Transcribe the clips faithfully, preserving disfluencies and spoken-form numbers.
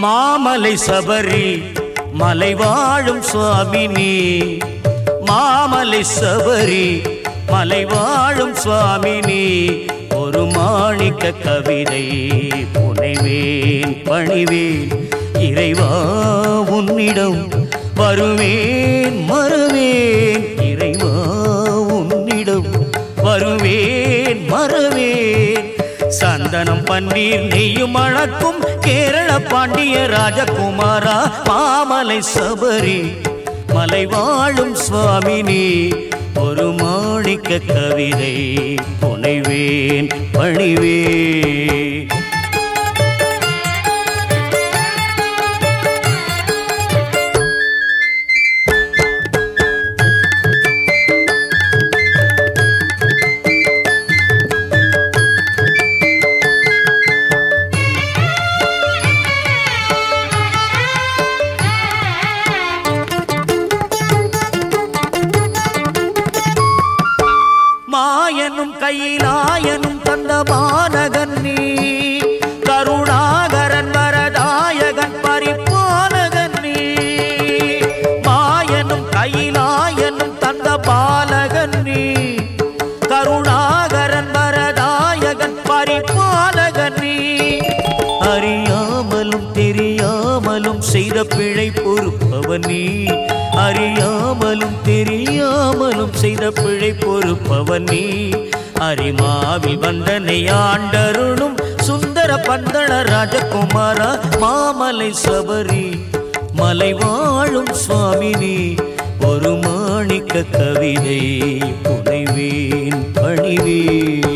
மாமலை சபரி மலை வாழும் சுவாமி நீ மாமலை சபரி மலை வாழும் சுவாமி நீ ஒரு மாணிக்க கவிதை புனைவேன் பணிவேன் இறைவா உன்னிடம் வருவேன் மறுவேன் இறைவா உன்னிடம் வருவேன் மறுவேன் சந்தனம் பன்னீர் நெய்யும் அழக்கும் கேரள பாண்டிய ராஜகுமாரா மாமலை சபரி மலை வாழும் சுவாமி நீ ஒரு மாணிக்க கவிதை புனைவேன் பணிவேன் மாயனும் கையிலாயனும் தந்த மாநகன் நீ கருணாகரன் வரதாயகன் பரிபாலகன் நீ மாயனும் கையிலாயனும் தந்த பாலகன் நீ கருணாகரன் வரதாயகன் பரிபாலகன் நீ அறியாமலும் தெரியாமலும் செய்த பிழை பொறுப்பவன் நீ அறியாமலும் தெரியாமலும் செய்த பிழை பொறுப்பவன் நீ அரிமாவில் வந்தனை ஆண்டருளும் சுந்தர பந்தள ராஜகுமாரா மாமலை சபரி மலை வாழும் சுவாமி நீ ஒரு மாணிக்க கவிதை புனைவேன் பணிவேன்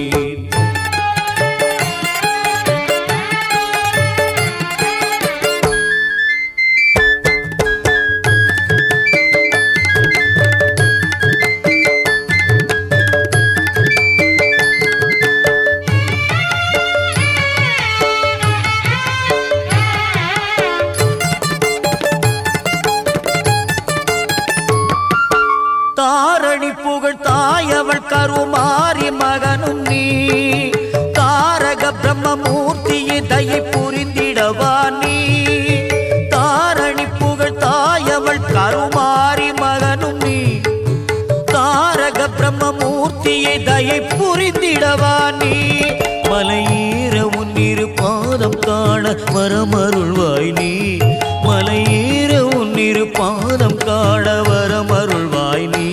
தாரணி புகழ் தாயவள் கருமாரி மகனும் நீ தாரக பிரம்மமூர்த்தியை தயை புரிந்திடவா நீ தாரணி புகழ் தாயவள் கருமாரி மகனும் நீ தாரக பிரம்மமூர்த்தியை தயை புரிந்திடவா நீ மலையேற உன்னிரு பாதம் காண வரமருள்வாய் நீ மலையேற உன்னிரு பாதம் காண வரமருள்வாய் நீ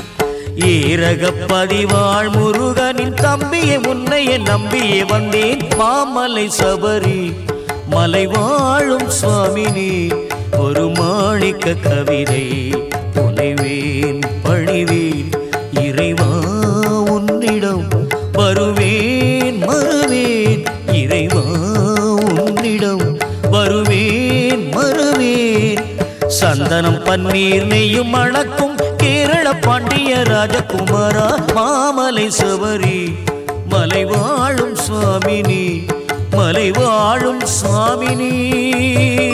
ஏரகப்பதிவாழ் முருகனின் தம்பியை முன்னையே நம்பியே வந்தேன் மாமலை சபரி மலை வாழும் சுவாமி நீ ஒரு மாணிக்க கவிதை புனைவேன் பணிவேன் இறைவா உன்னிடம் வருவேன் மறுவேன் இறைவா உன்னிடம் வருவேன் மறுவேன் சந்தனம் பன்னீர் நெய்யும் அழக்கும் கேரள பாண்டிய ராஜகுமாரா மாமலை சபரி மலை வாழும் சுவாமி நீ மலை வாழும் சுவாமி நீ